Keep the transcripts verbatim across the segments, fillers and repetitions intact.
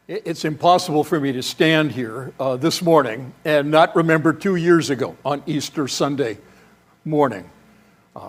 It's impossible for me to stand here uh, this morning and not remember two years ago on Easter Sunday morning. Uh,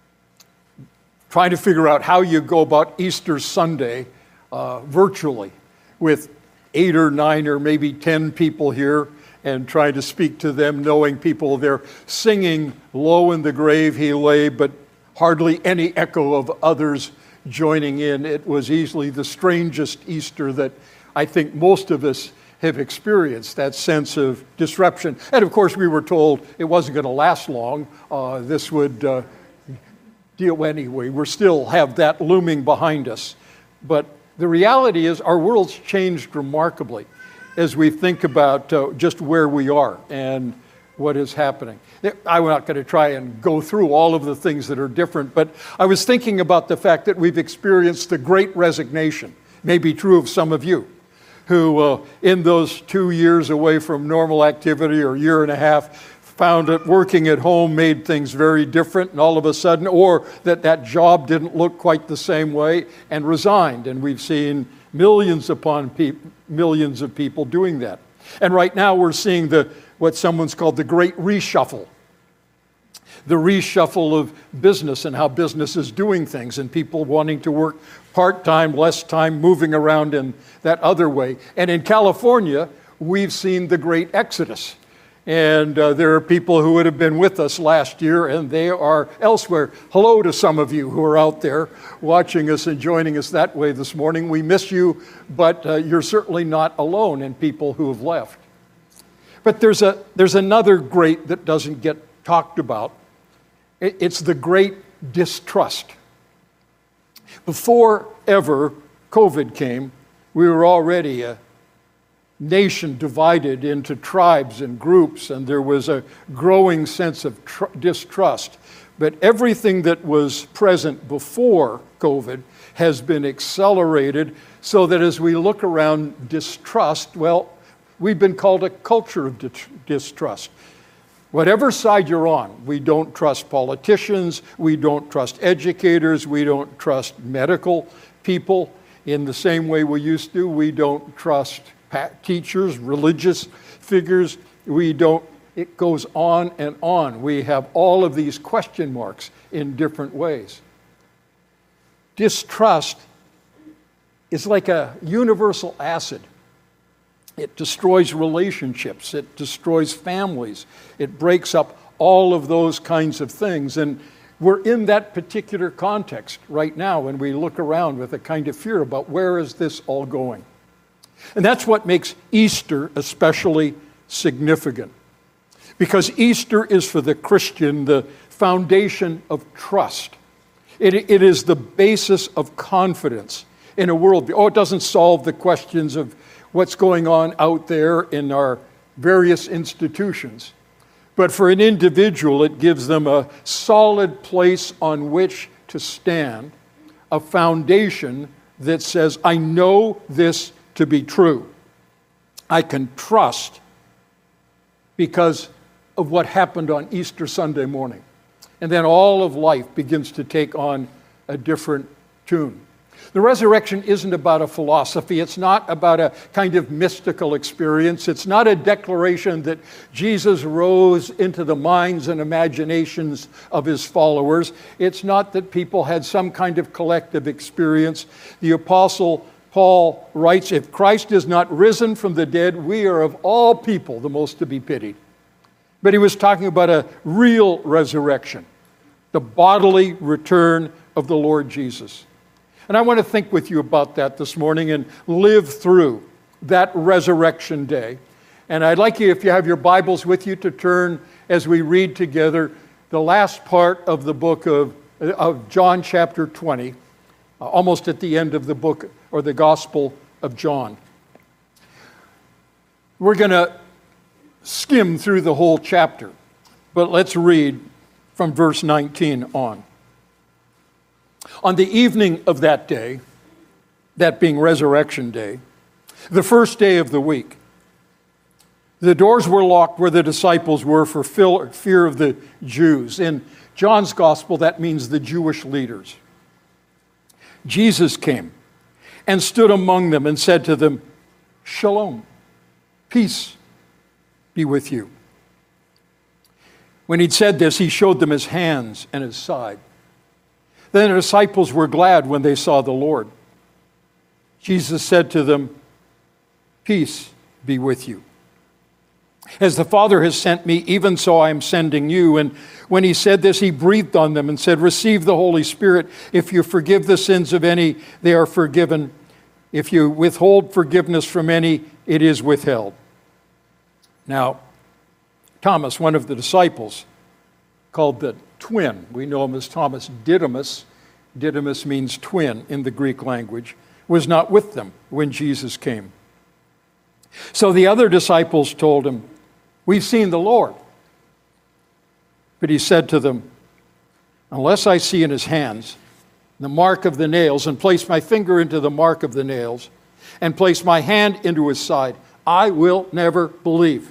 trying to figure out how you go about Easter Sunday uh, virtually with eight or nine or maybe ten people here and trying to speak to them, knowing people there singing "Low in the grave he lay," but hardly any echo of others joining in. It was easily the strangest Easter that I think most of us have experienced, that sense of disruption. And of course, we were told it wasn't going to last long. Uh, this would uh, deal anyway. We still have that looming behind us. But the reality is our world's changed remarkably as we think about uh, just where we are and what is happening. I'm not going to try and go through all of the things that are different, but I was thinking about the fact that we've experienced the Great Resignation. May be true of some of you, who uh, in those two years away from normal activity or year and a half found that working at home made things very different and all of a sudden, or that that job didn't look quite the same way and resigned. And we've seen millions upon pe- millions of people doing that. And right now we're seeing the what someone's called the Great Reshuffle. The reshuffle of business and how business is doing things and people wanting to work part-time, less time, moving around in that other way. And in California, we've seen the great exodus. And uh, there are people who would have been with us last year and they are elsewhere. Hello to some of you who are out there watching us and joining us that way this morning. We miss you, but uh, you're certainly not alone in people who have left. But there's a there's another great that doesn't get talked about. It's the great distrust. Before ever COVID came, we were already a nation divided into tribes and groups, and there was a growing sense of tr- distrust. But everything that was present before COVID has been accelerated so that as we look around distrust, well, we've been called a culture of dis- distrust. Whatever side you're on, we don't trust politicians, we don't trust educators, we don't trust medical people in the same way we used to. We don't trust teachers, religious figures. We don't, it goes on and on. We have all of these question marks in different ways. Distrust is like a universal acid. It destroys relationships. It destroys families. It breaks up all of those kinds of things. And we're in that particular context right now when we look around with a kind of fear about where is this all going. And that's what makes Easter especially significant. Because Easter is for the Christian the foundation of trust. It, it is the basis of confidence in a world. Oh, it doesn't solve the questions of what's going on out there in our various institutions. But for an individual, it gives them a solid place on which to stand, a foundation that says, I know this to be true. I can trust because of what happened on Easter Sunday morning. And then all of life begins to take on a different tune. The resurrection isn't about a philosophy. It's not about a kind of mystical experience. It's not a declaration that Jesus rose into the minds and imaginations of his followers. It's not that people had some kind of collective experience. The Apostle Paul writes, if Christ is not risen from the dead, we are of all people the most to be pitied. But he was talking about a real resurrection, the bodily return of the Lord Jesus. And I want to think with you about that this morning and live through that resurrection day. And I'd like you, if you have your Bibles with you, to turn as we read together the last part of the book of, of John chapter twenty, uh, almost at the end of the book or the Gospel of John. We're going to skim through the whole chapter, but let's read from verse nineteen on. On the evening of that day, that being Resurrection Day, the first day of the week, the doors were locked where the disciples were for fear of the Jews. In John's gospel, that means the Jewish leaders. Jesus came and stood among them and said to them, Shalom, peace be with you. When he'd said this, he showed them his hands and his side. Then the disciples were glad when they saw the Lord. Jesus said to them, peace be with you. As the Father has sent me, even so I am sending you. And when he said this, he breathed on them and said, receive the Holy Spirit. If you forgive the sins of any, they are forgiven. If you withhold forgiveness from any, it is withheld. Now, Thomas, one of the disciples, called the twin, we know him as Thomas Didymus. Didymus means twin in the Greek language, was not with them when Jesus came. So the other disciples told him, we've seen the Lord. But he said to them, unless I see in his hands the mark of the nails, and place my finger into the mark of the nails, and place my hand into his side, I will never believe.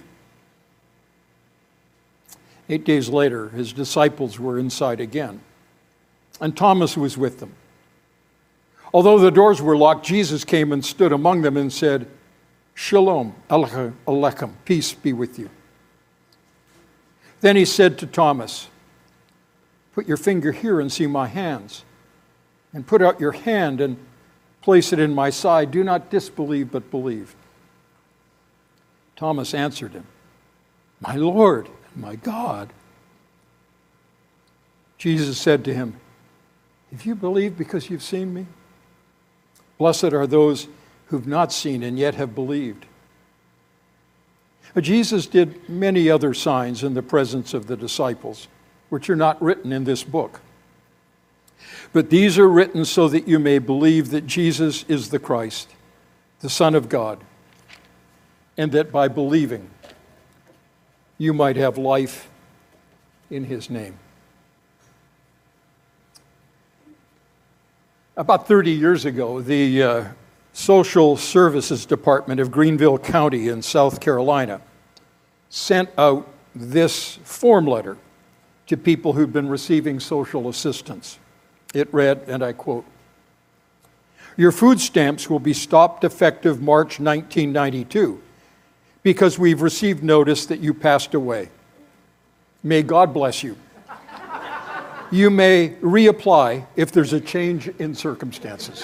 Eight days later, his disciples were inside again, and Thomas was with them. Although the doors were locked, Jesus came and stood among them and said, Shalom, Alechem, peace be with you. Then he said to Thomas, put your finger here and see my hands, and put out your hand and place it in my side. Do not disbelieve, but believe. Thomas answered him, my Lord and my God. Jesus said to him, have you believed because you've seen me? Blessed are those who've not seen and yet have believed. But Jesus did many other signs in the presence of the disciples, which are not written in this book. But these are written so that you may believe that Jesus is the Christ, the Son of God, and that by believing you might have life in his name. About thirty years ago, the uh, Social Services Department of Greenville County in South Carolina sent out this form letter to people who'd been receiving social assistance. It read, and I quote, your food stamps will be stopped effective March nineteen ninety-two because we've received notice that you passed away. May God bless you. You may reapply if there's a change in circumstances.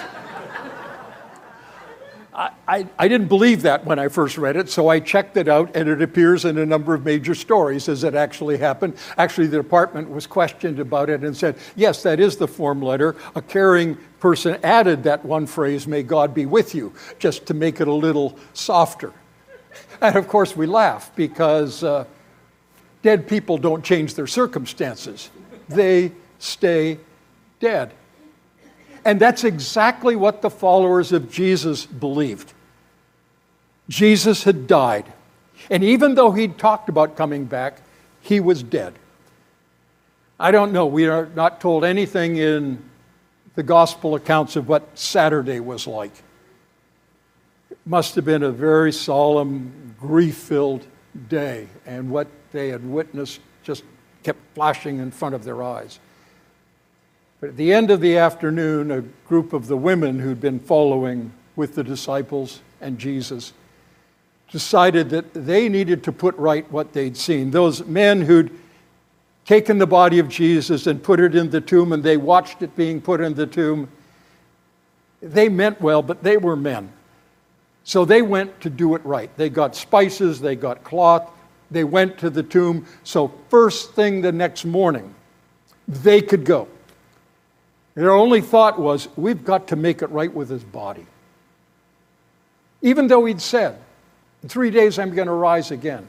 I, I, I didn't believe that when I first read it, so I checked it out, and it appears in a number of major stories as it actually happened. Actually, the department was questioned about it and said, yes, that is the form letter. A caring person added that one phrase, may God be with you, just to make it a little softer. And of course, we laugh because uh, dead people don't change their circumstances. They stay dead. And that's exactly what the followers of Jesus believed. Jesus had died. And even though he'd talked about coming back, he was dead. I don't know. We are not told anything in the gospel accounts of what Saturday was like. It must have been a very solemn, grief-filled day. And what they had witnessed just kept flashing in front of their eyes. But at the end of the afternoon, a group of the women who'd been following with the disciples and Jesus decided that they needed to put right what they'd seen. Those men who'd taken the body of Jesus and put it in the tomb, and they watched it being put in the tomb, they meant well, but they were men. So they went to do it right. They got spices, they got cloth, they went to the tomb. So first thing the next morning, they could go. Their only thought was, we've got to make it right with his body. Even though he'd said, in three days I'm going to rise again.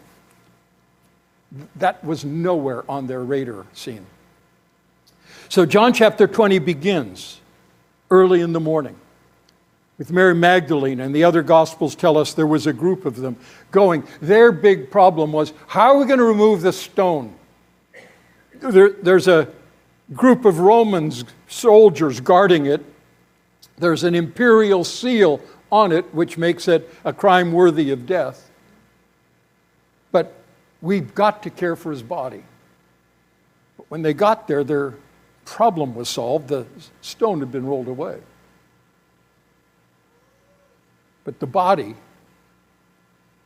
That was nowhere on their radar scene. So John chapter twenty begins early in the morning with Mary Magdalene, and the other Gospels tell us there was a group of them going. Their big problem was, how are we going to remove the stone? There, there's a group of Romans soldiers guarding it. There's an imperial seal on it, which makes it a crime worthy of death. But we've got to care for his body. But when they got there, their problem was solved. The stone had been rolled away. But the body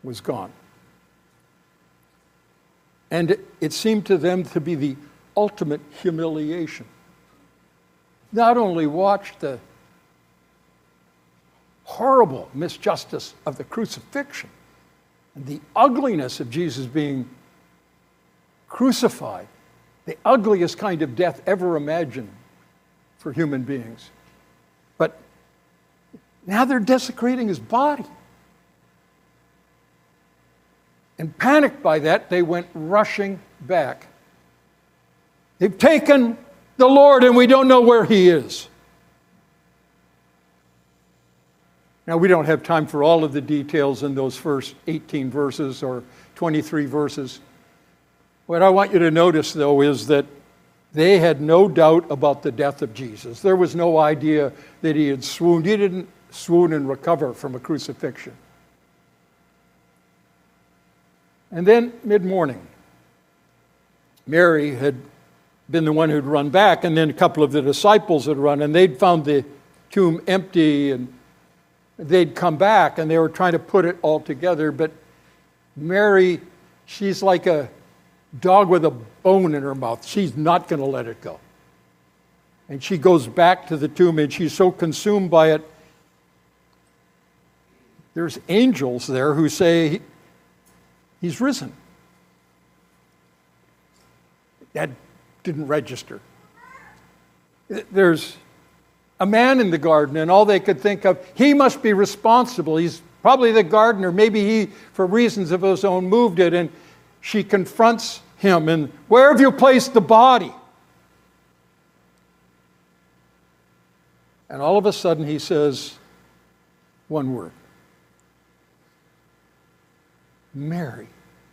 was gone. And it seemed to them to be the ultimate humiliation. Not only watch the horrible misjustice of the crucifixion and the ugliness of Jesus being crucified, the ugliest kind of death ever imagined for human beings, but now they're desecrating his body. And panicked by that, they went rushing back. They've taken the Lord and we don't know where he is. Now, we don't have time for all of the details in those first eighteen verses or twenty-three verses. What I want you to notice, though, is that they had no doubt about the death of Jesus. There was no idea that he had swooned. He didn't swoon and recover from a crucifixion. And then, mid-morning, Mary had been the one who'd run back, and then a couple of the disciples had run, and they'd found the tomb empty, and they'd come back, and they were trying to put it all together. But Mary, she's like a dog with a bone in her mouth. She's not going to let it go. And she goes back to the tomb, and she's so consumed by it. There's angels there who say, he's risen. That didn't register. There's a man in the garden, and all they could think of, he must be responsible. He's probably the gardener. Maybe he, for reasons of his own, moved it. And she confronts him, and where have you placed the body? And all of a sudden he says one word. Mary.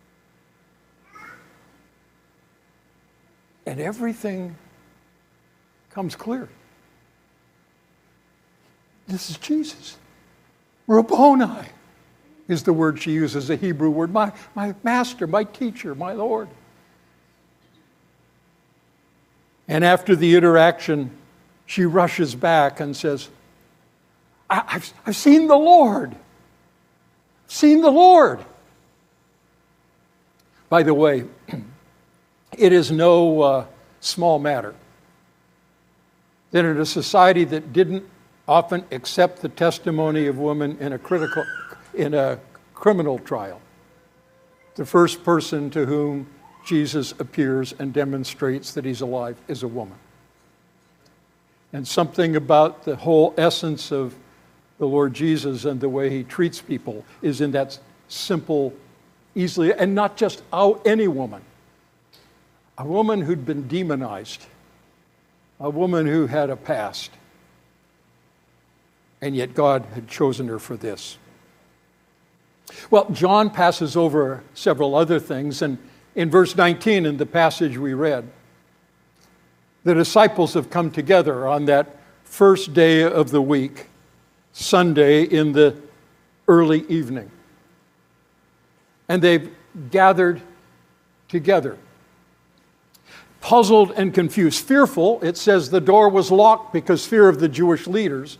And everything comes clear. This is Jesus. Rabboni is the word she uses, a Hebrew word. My, my master, my teacher, my Lord. And after the interaction, she rushes back and says, I, I've, I've seen the Lord. I've seen the Lord. By the way, it is no uh, small matter that in a society that didn't often accept the testimony of women in a critical, in a criminal trial, the first person to whom Jesus appears and demonstrates that he's alive is a woman. And something about the whole essence of the Lord Jesus and the way he treats people is in that simple, easily, and not just any woman. A woman who'd been demonized. A woman who had a past. And yet God had chosen her for this. Well, John passes over several other things, and in verse nineteen, in the passage we read, the disciples have come together on that first day of the week, Sunday, in the early evening. And they've gathered together, puzzled and confused. Fearful, it says the door was locked because fear of the Jewish leaders.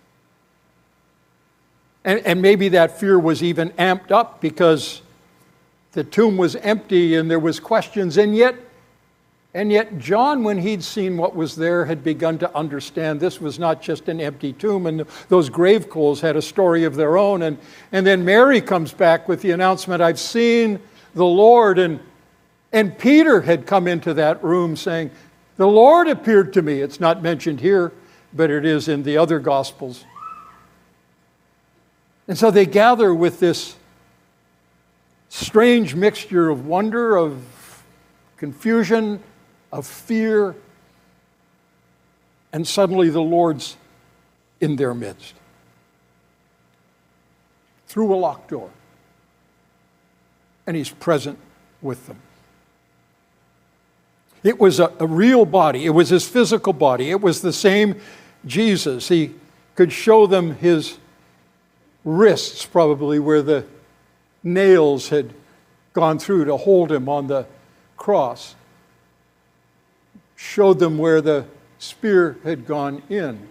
And, and maybe that fear was even amped up because the tomb was empty and there was questions. And yet, and yet John, when he'd seen what was there, had begun to understand this was not just an empty tomb, and those grave clothes had a story of their own. And, and then Mary comes back with the announcement, I've seen the Lord. And, and Peter had come into that room saying, the Lord appeared to me. It's not mentioned here, but it is in the other Gospels. And so they gather with this strange mixture of wonder, of confusion, of fear, and suddenly the Lord's in their midst. Through a locked door. And he's present with them. It was a, a real body. It was his physical body. It was the same Jesus. He could show them his wrists, probably, where the nails had gone through to hold him on the cross. Showed them where the spear had gone in.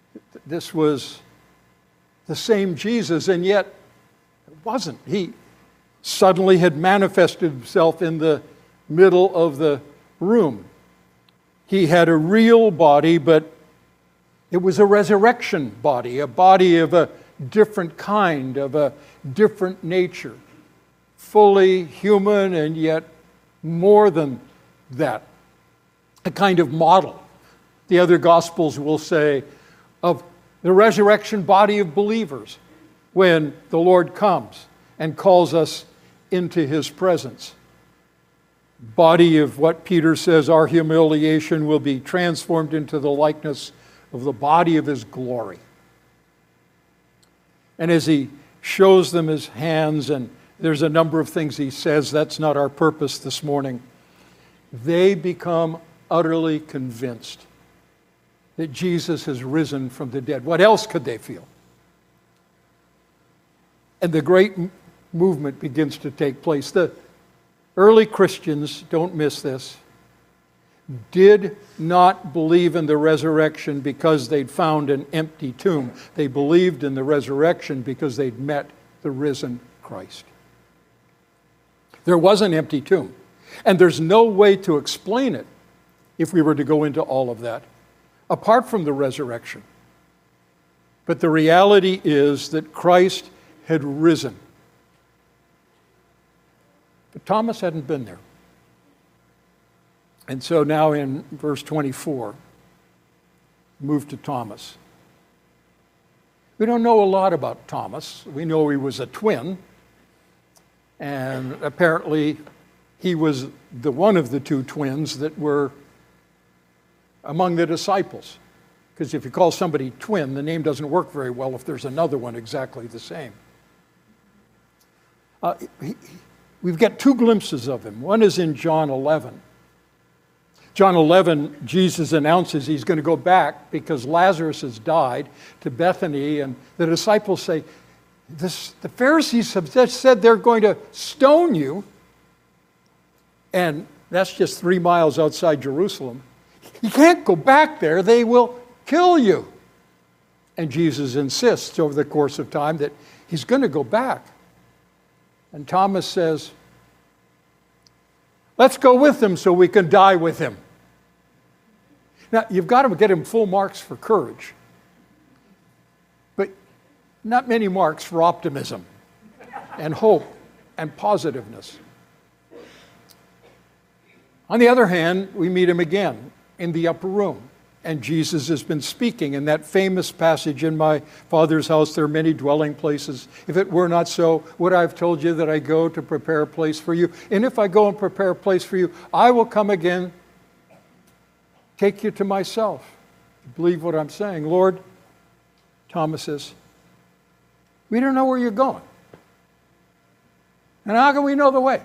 This was the same Jesus, and yet it wasn't. He, suddenly had manifested himself in the middle of the room. He had a real body, but it was a resurrection body, a body of a different kind, of a different nature, fully human and yet more than that, a kind of model. The other Gospels will say of the resurrection body of believers when the Lord comes and calls us into His presence. Body of what Peter says, our humiliation will be transformed into the likeness of the body of His glory. And as He shows them His hands, and there's a number of things He says, that's not our purpose this morning, they become utterly convinced that Jesus has risen from the dead. What else could they feel? And the great movement begins to take place. The early Christians, don't miss this, did not believe in the resurrection because they'd found an empty tomb. They believed in the resurrection because they'd met the risen Christ. There was an empty tomb, and there's no way to explain it if we were to go into all of that, apart from the resurrection. But the reality is that Christ had risen. But Thomas hadn't been there. And so now in verse twenty-four, move to Thomas. We don't know a lot about Thomas. We know he was a twin, and apparently he was the one of the two twins that were among the disciples. Because if you call somebody twin, the name doesn't work very well if there's another one exactly the same. Uh, he, we've got two glimpses of him. One is in John eleven. John eleven, Jesus announces he's going to go back because Lazarus has died to Bethany, and the disciples say, this, the Pharisees have just said they're going to stone you, and that's just three miles outside Jerusalem. You can't go back there, they will kill you. And Jesus insists over the course of time that he's going to go back. And Thomas says, let's go with him so we can die with him. Now, you've got to get him full marks for courage, but not many marks for optimism and hope and positiveness. On the other hand, we meet him again in the upper room, and Jesus has been speaking in that famous passage, in my Father's house there are many dwelling places. If it were not so, would I have told you that I go to prepare a place for you? And if I go and prepare a place for you, I will come again, take you to myself. Believe what I'm saying. Lord, Thomas says, we don't know where you're going. And how can we know the way?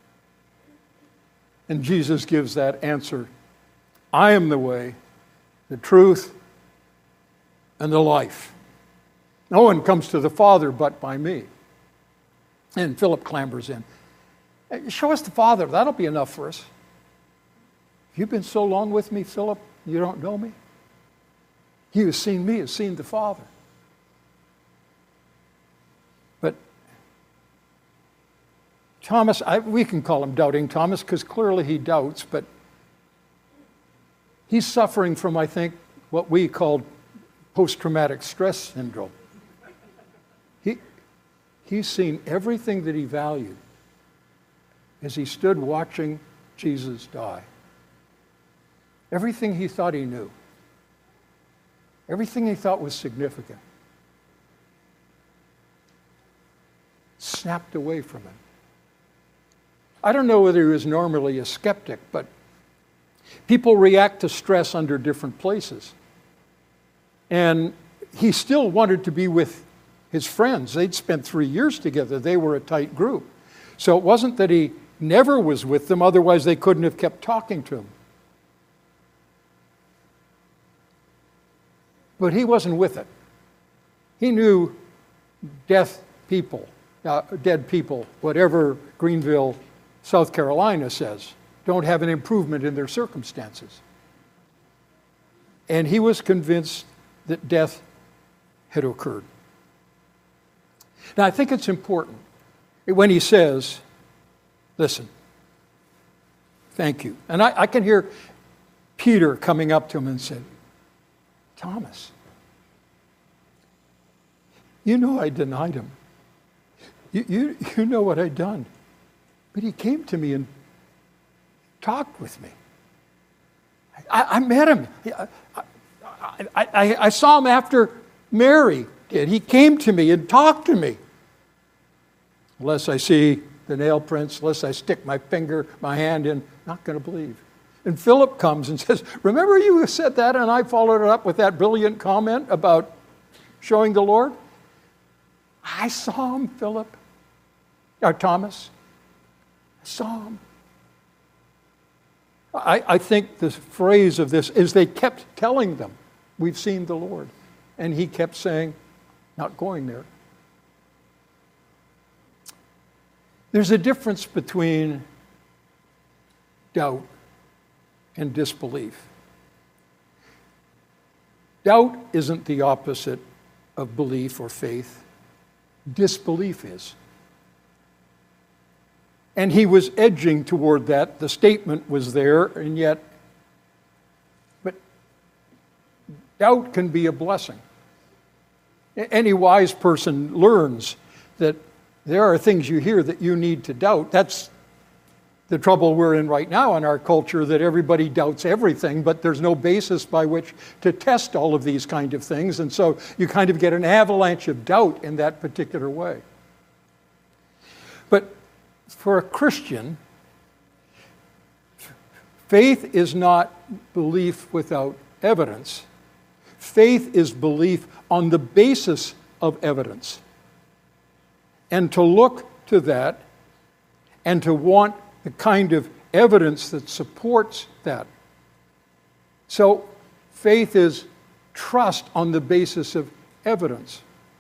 And Jesus gives that answer. I am the way, the truth, and the life. No one comes to the Father but by me. And Philip clambers in. Hey, show us the Father. That'll be enough for us. You've been so long with me, Philip, you don't know me? He who's seen me has seen the Father. But Thomas, I, we can call him Doubting Thomas because clearly he doubts, but he's suffering from, I think, what we call post-traumatic stress syndrome. He, he's seen everything that he valued as he stood watching Jesus die. Everything he thought he knew. Everything he thought was significant. Snapped away from him. I don't know whether he was normally a skeptic, but people react to stress under different places. And he still wanted to be with his friends. They'd spent three years together. They were a tight group. So it wasn't that he never was with them, otherwise they couldn't have kept talking to him. But he wasn't with it. He knew death people, uh, dead people, whatever Greenville, South Carolina says, don't have an improvement in their circumstances. And he was convinced that death had occurred. Now, I think it's important when he says, listen, thank you. And I, I can hear Peter coming up to him and said, Thomas, you know I denied him. You, you, you know what I'd done. But he came to me and talked with me. I, I met him. I, I, I, I saw him after Mary did. He came to me and talked to me. Unless I see the nail prints, unless I stick my finger, my hand in, not going to believe. And Philip comes and says, remember you said that and I followed it up with that brilliant comment about showing the Lord? I saw him, Philip. Or Thomas. I saw him. I, I think the phrase of this is they kept telling them, we've seen the Lord. And he kept saying, not going there. There's a difference between doubt and disbelief. Doubt isn't the opposite of belief or faith. Disbelief is. And he was edging toward that. The statement was there, and yet, but doubt can be a blessing. Any wise person learns that there are things you hear that you need to doubt. That's the trouble we're in right now in our culture, that everybody doubts everything, but there's no basis by which to test all of these kind of things. And so you kind of get an avalanche of doubt in that particular way. But for a Christian, faith is not belief without evidence. Faith is belief on the basis of evidence. And to look to that and to want the kind of evidence that supports that. So faith is trust on the basis of evidence.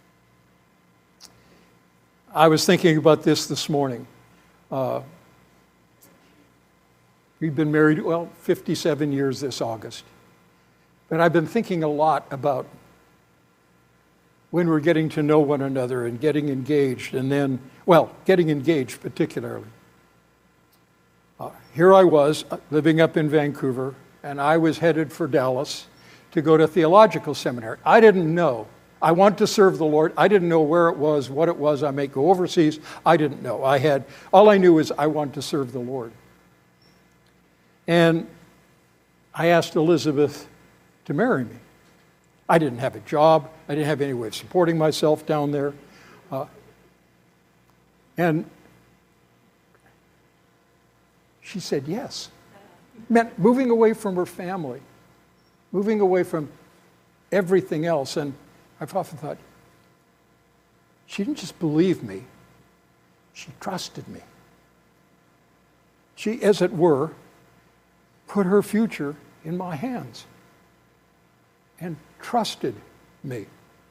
I was thinking about this this morning. Uh, we've been married, well, fifty-seven years this August. But I've been thinking a lot about when we're getting to know one another and getting engaged, and then, well, getting engaged particularly. Uh, here I was, uh, living up in Vancouver, and I was headed for Dallas to go to theological seminary. I didn't know. I want to serve the Lord. I didn't know where it was, what it was. I may go overseas. I didn't know. I had, all I knew is I want to serve the Lord. And I asked Elizabeth to marry me. I didn't have a job. I didn't have any way of supporting myself down there. Uh, and she said yes. Meant moving away from her family, moving away from everything else. And I've often thought, she didn't just believe me, she trusted me. She, as it were, put her future in my hands and trusted me.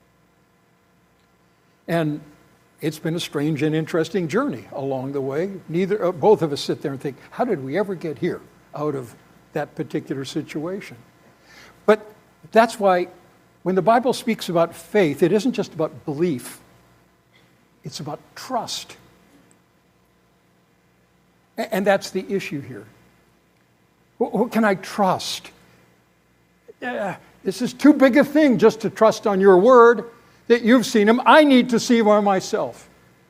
And it's been a strange and interesting journey along the way. Neither, uh, both of us sit there and think, how did we ever get here out of that particular situation? But that's why when the Bible speaks about faith, it isn't just about belief. It's about trust. And that's the issue here. Who can I trust? Uh, this is too big a thing just to trust on your word that you've seen him. I need to see for myself.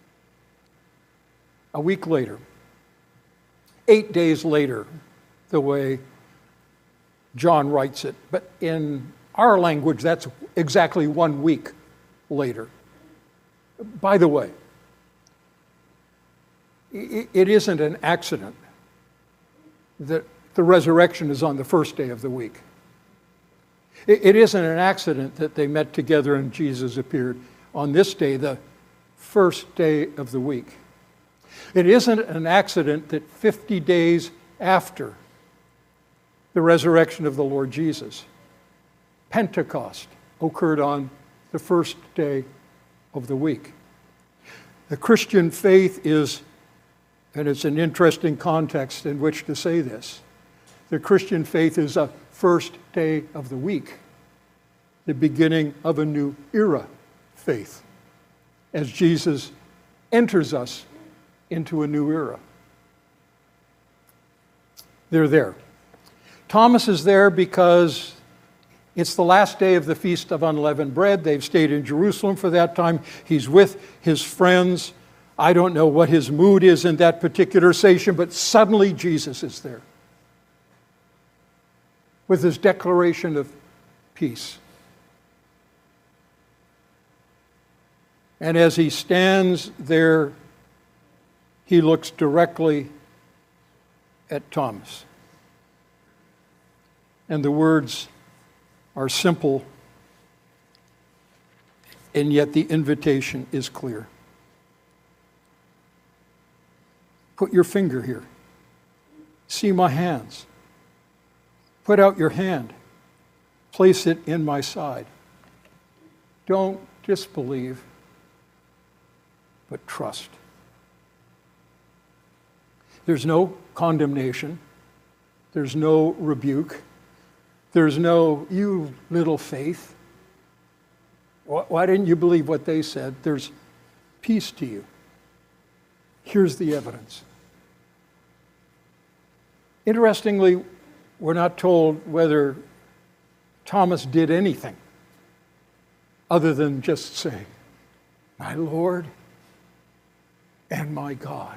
A week later, eight days later, the way John writes it, but in our language, that's exactly one week later. By the way, it isn't an accident that the resurrection is on the first day of the week. It isn't an accident that they met together and Jesus appeared on this day, the first day of the week. It isn't an accident that fifty days after the resurrection of the Lord Jesus, Pentecost occurred on the first day of the week. The Christian faith is, and it's an interesting context in which to say this, the Christian faith is a first day of the week, the beginning of a new era faith, as Jesus enters us into a new era. They're there. Thomas is there because it's the last day of the Feast of Unleavened Bread. They've stayed in Jerusalem for that time. He's with his friends. I don't know what his mood is in that particular station, but suddenly Jesus is there with his declaration of peace. And as he stands there, he looks directly at Thomas. And the words are simple, and yet the invitation is clear. Put your finger here. See my hands. Put out your hand. Place it in my side. Don't disbelieve, but trust. There's no condemnation. There's no rebuke. There's no, you little faith. Why didn't you believe what they said? There's peace to you. Here's the evidence. Interestingly, we're not told whether Thomas did anything other than just say, my Lord and my God.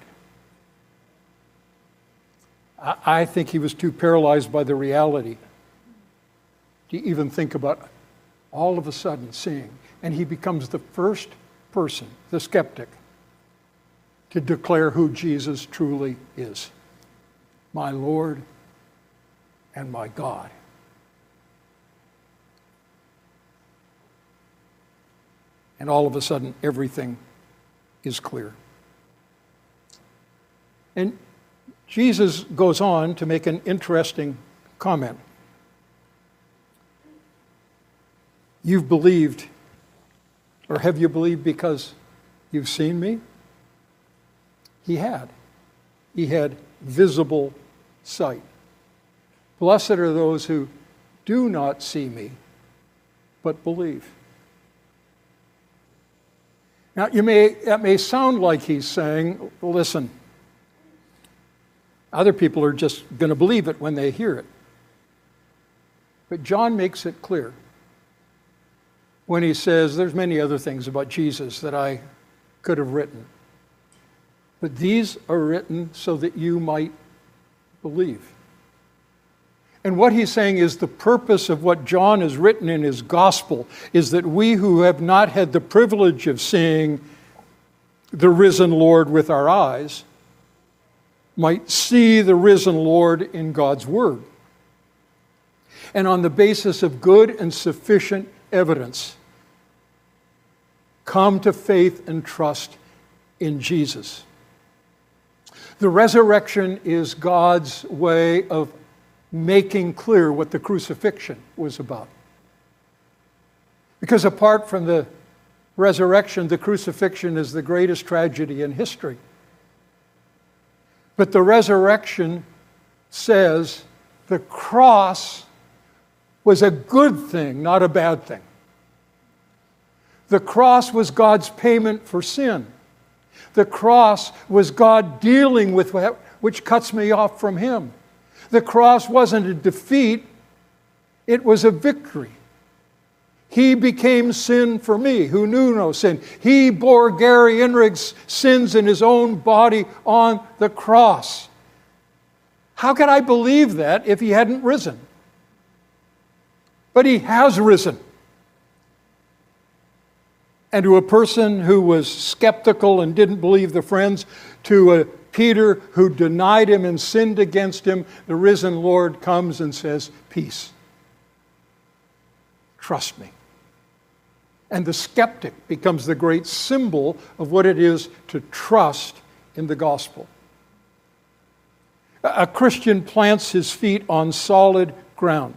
I think he was too paralyzed by the reality to even think about all of a sudden seeing. And he becomes the first person, the skeptic, to declare who Jesus truly is. My Lord and my God. And all of a sudden, everything is clear. And Jesus goes on to make an interesting comment. You've believed, or have you believed because you've seen me? He had. He had visible sight. Blessed are those who do not see me, but believe. Now, you may, that may sound like he's saying, listen, other people are just going to believe it when they hear it. But John makes it clear when he says, there's many other things about Jesus that I could have written. But these are written so that you might believe. And what he's saying is the purpose of what John has written in his gospel is that we who have not had the privilege of seeing the risen Lord with our eyes might see the risen Lord in God's word. And on the basis of good and sufficient evidence, come to faith and trust in Jesus. The resurrection is God's way of making clear what the crucifixion was about. Because apart from the resurrection, the crucifixion is the greatest tragedy in history. But the resurrection says the cross was a good thing, not a bad thing. The cross was God's payment for sin. The cross was God dealing with what, which cuts me off from Him. The cross wasn't a defeat, it was a victory. He became sin for me, who knew no sin. He bore Gary Inrig's sins in His own body on the cross. How could I believe that if He hadn't risen? But He has risen. And to a person who was skeptical and didn't believe the friends, to a Peter who denied Him and sinned against Him, the risen Lord comes and says, peace. Trust me. And the skeptic becomes the great symbol of what it is to trust in the gospel. A Christian plants his feet on solid ground.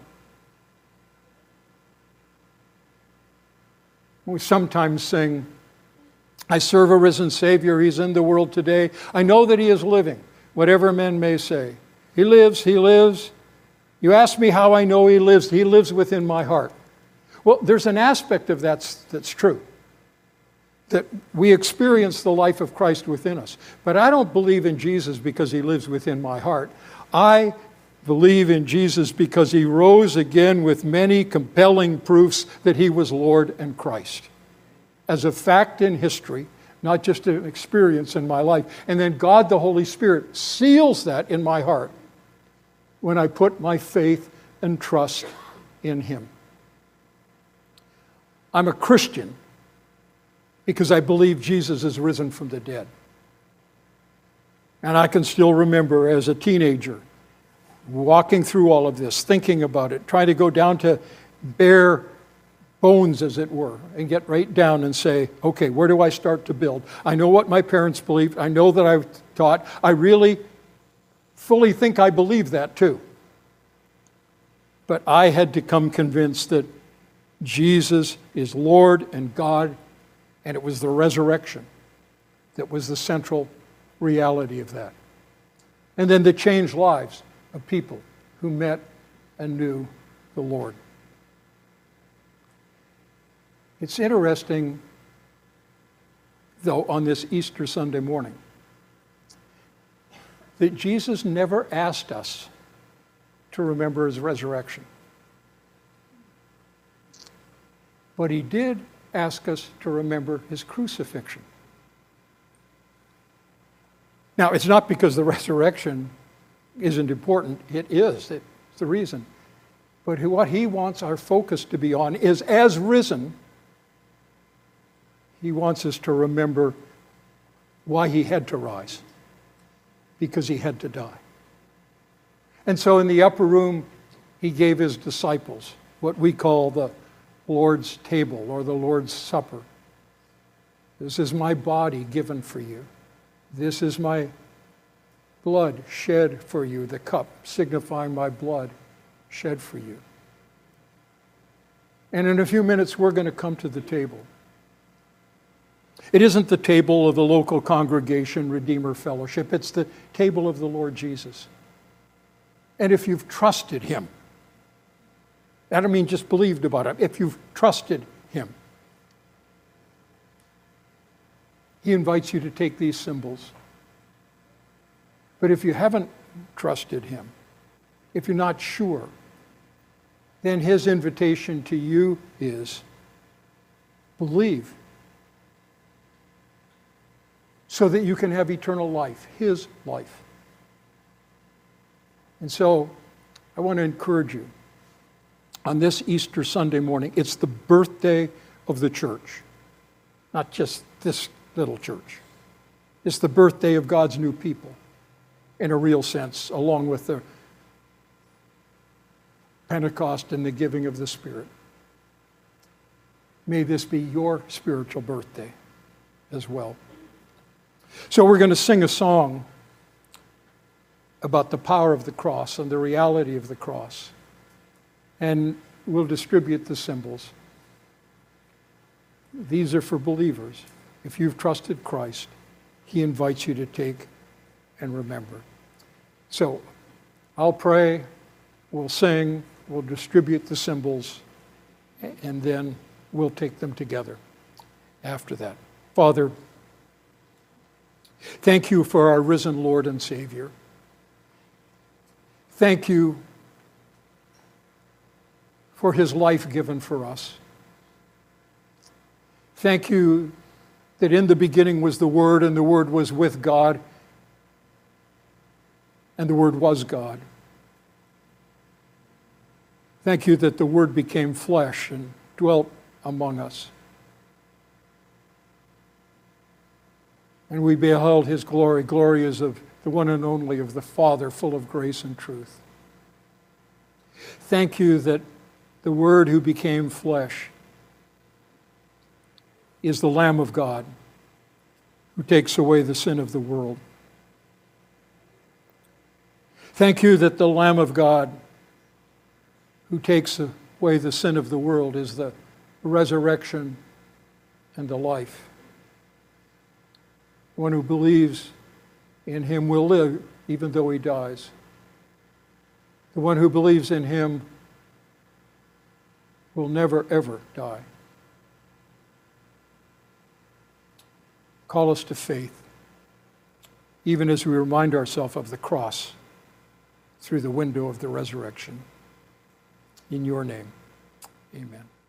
We sometimes sing, I serve a risen Savior, He's in the world today. I know that He is living, whatever men may say. He lives, He lives. You ask me how I know He lives. He lives within my heart. Well, there's an aspect of that that's true. that we experience the life of Christ within us. But I don't believe in Jesus because he lives within my heart. I believe in Jesus because he rose again with many compelling proofs that he was Lord and Christ. As a fact in history, not just an experience in my life. And then God the Holy Spirit seals that in my heart when I put my faith and trust in him. I'm a Christian because I believe Jesus is risen from the dead. And I can still remember as a teenager walking through all of this, thinking about it, trying to go down to bare bones, as it were, and get right down and say, okay, where do I start to build? I know what my parents believed. I know that I've taught. I really fully think I believe that too. But I had to come convinced that Jesus is Lord and God, and it was the resurrection that was the central reality of that. And then the changed lives of people who met and knew the Lord. It's interesting, though, on this Easter Sunday morning, that Jesus never asked us to remember his resurrection. But he did ask us to remember his crucifixion. Now, it's not because the resurrection isn't important. It is. It's the reason. But what he wants our focus to be on is, as risen, he wants us to remember why he had to rise. Because he had to die. And so in the upper room, he gave his disciples what we call the Lord's table or the Lord's supper. This is my body given for you. This is my blood shed for you, the cup signifying my blood shed for you. And in a few minutes, we're going to come to the table. It isn't the table of the local congregation, Redeemer Fellowship. It's the table of the Lord Jesus. And if you've trusted him, I don't mean just believed about him, if you've trusted him, he invites you to take these symbols. But if you haven't trusted him, if you're not sure, then his invitation to you is believe so that you can have eternal life, his life. And so I want to encourage you on this Easter Sunday morning. It's the birthday of the church, not just this little church. It's the birthday of God's new people in a real sense, along with the Pentecost and the giving of the Spirit. May this be your spiritual birthday as well. So we're going to sing a song about the power of the cross and the reality of the cross. And we'll distribute the symbols. These are for believers. If you've trusted Christ, he invites you to take and remember. So I'll pray, we'll sing, we'll distribute the symbols, and then we'll take them together after that. Father, thank you for our risen Lord and Savior. Thank you for his life given for us. Thank you that in the beginning was the Word, and the Word was with God, and the Word was God. Thank you that the Word became flesh and dwelt among us. And we beheld his glory. Glory is of the one and only of the Father, full of grace and truth. Thank you that the Word who became flesh is the Lamb of God who takes away the sin of the world. Thank you that the Lamb of God who takes away the sin of the world is the resurrection and the life. One who believes in him will live even though he dies. The one who believes in him will never, ever die. Call us to faith, even as we remind ourselves of the cross through the window of the resurrection. In your name, amen.